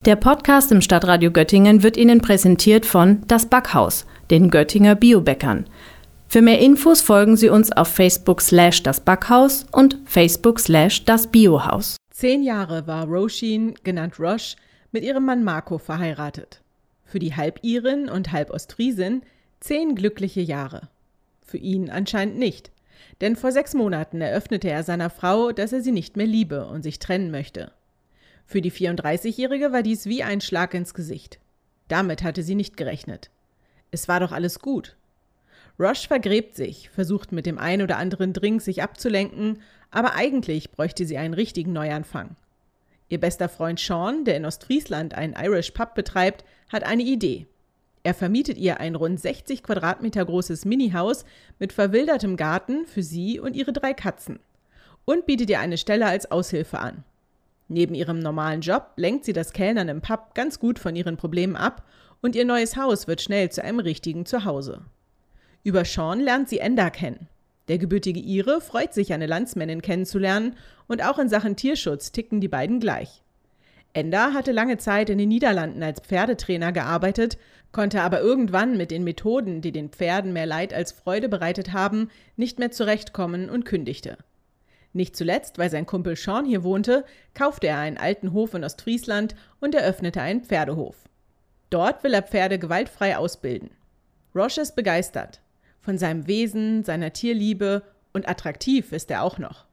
Der Podcast im Stadtradio Göttingen wird Ihnen präsentiert von Das Backhaus, den Göttinger Biobäckern. Für mehr Infos folgen Sie uns auf Facebook/Das Backhaus und Facebook/Das Biohaus. 10 Jahre war Roisin, genannt Rosh, mit ihrem Mann Marco verheiratet. Für die Halbirin und Halbostfriesin 10 glückliche Jahre. Für ihn anscheinend nicht, denn vor 6 Monaten eröffnete er seiner Frau, dass er sie nicht mehr liebe und sich trennen möchte. Für die 34-Jährige war dies wie ein Schlag ins Gesicht. Damit hatte sie nicht gerechnet. Es war doch alles gut. Rosh vergräbt sich, versucht mit dem ein oder anderen Drink sich abzulenken, aber eigentlich bräuchte sie einen richtigen Neuanfang. Ihr bester Freund Sean, der in Ostfriesland einen Irish Pub betreibt, hat eine Idee. Er vermietet ihr ein rund 60 Quadratmeter großes Minihaus mit verwildertem Garten für sie und ihre 3 Katzen und bietet ihr eine Stelle als Aushilfe an. Neben ihrem normalen Job lenkt sie das Kellnern im Pub ganz gut von ihren Problemen ab und ihr neues Haus wird schnell zu einem richtigen Zuhause. Über Sean lernt sie Enda kennen. Der gebürtige Ire freut sich, eine Landsmännin kennenzulernen und auch in Sachen Tierschutz ticken die beiden gleich. Enda hatte lange Zeit in den Niederlanden als Pferdetrainer gearbeitet, konnte aber irgendwann mit den Methoden, die den Pferden mehr Leid als Freude bereitet haben, nicht mehr zurechtkommen und kündigte. Nicht zuletzt, weil sein Kumpel Sean hier wohnte, kaufte er einen alten Hof in Ostfriesland und eröffnete einen Pferdehof. Dort will er Pferde gewaltfrei ausbilden. Rosh ist begeistert. Von seinem Wesen, seiner Tierliebe und attraktiv ist er auch noch.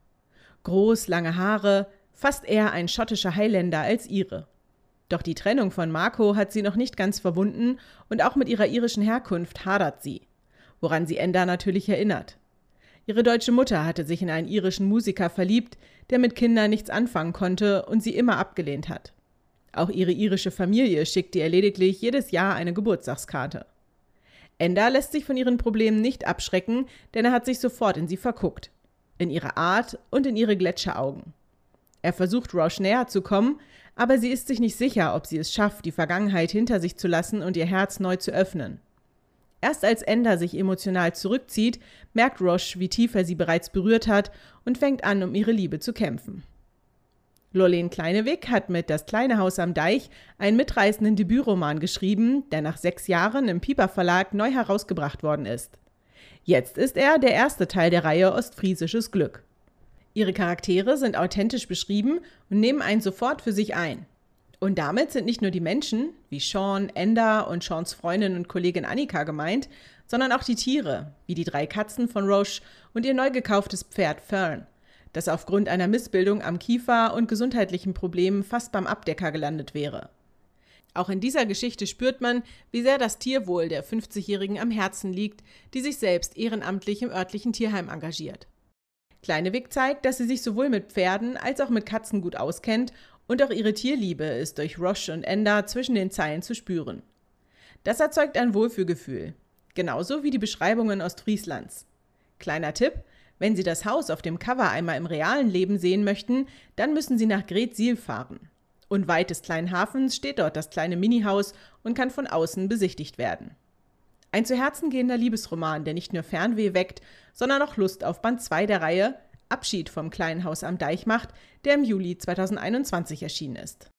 Groß, lange Haare, fast eher ein schottischer Highlander als Ire. Doch die Trennung von Marco hat sie noch nicht ganz verwunden und auch mit ihrer irischen Herkunft hadert sie, woran sie Enda natürlich erinnert. Ihre deutsche Mutter hatte sich in einen irischen Musiker verliebt, der mit Kindern nichts anfangen konnte und sie immer abgelehnt hat. Auch ihre irische Familie schickte ihr lediglich jedes Jahr eine Geburtstagskarte. Enda lässt sich von ihren Problemen nicht abschrecken, denn er hat sich sofort in sie verguckt. In ihre Art und in ihre Gletscheraugen. Er versucht, Rosh näher zu kommen, aber sie ist sich nicht sicher, ob sie es schafft, die Vergangenheit hinter sich zu lassen und ihr Herz neu zu öffnen. Erst als Enda sich emotional zurückzieht, merkt Rosh, wie tief er sie bereits berührt hat und fängt an, um ihre Liebe zu kämpfen. Lorleen Kleinewig hat mit Das kleine Haus am Deich einen mitreißenden Debütroman geschrieben, der nach 6 Jahren im Piper Verlag neu herausgebracht worden ist. Jetzt ist er der erste Teil der Reihe Ostfriesisches Glück. Ihre Charaktere sind authentisch beschrieben und nehmen einen sofort für sich ein. Und damit sind nicht nur die Menschen, wie Sean, Enda und Seans Freundin und Kollegin Annika gemeint, sondern auch die Tiere, wie die 3 Katzen von Rosh und ihr neu gekauftes Pferd Fern, das aufgrund einer Missbildung am Kiefer und gesundheitlichen Problemen fast beim Abdecker gelandet wäre. Auch in dieser Geschichte spürt man, wie sehr das Tierwohl der 50-Jährigen am Herzen liegt, die sich selbst ehrenamtlich im örtlichen Tierheim engagiert. Kleinewig zeigt, dass sie sich sowohl mit Pferden als auch mit Katzen gut auskennt und auch ihre Tierliebe ist durch Rosh und Enda zwischen den Zeilen zu spüren. Das erzeugt ein Wohlfühlgefühl, genauso wie die Beschreibungen Ostfrieslands. Kleiner Tipp: Wenn Sie das Haus auf dem Cover einmal im realen Leben sehen möchten, dann müssen Sie nach Greetsiel fahren. Unweit des kleinen Hafens steht dort das kleine Minihaus und kann von außen besichtigt werden. Ein zu Herzen gehender Liebesroman, der nicht nur Fernweh weckt, sondern auch Lust auf Band 2 der Reihe Abschied vom kleinen Haus am Deich macht, der im Juli 2021 erschienen ist.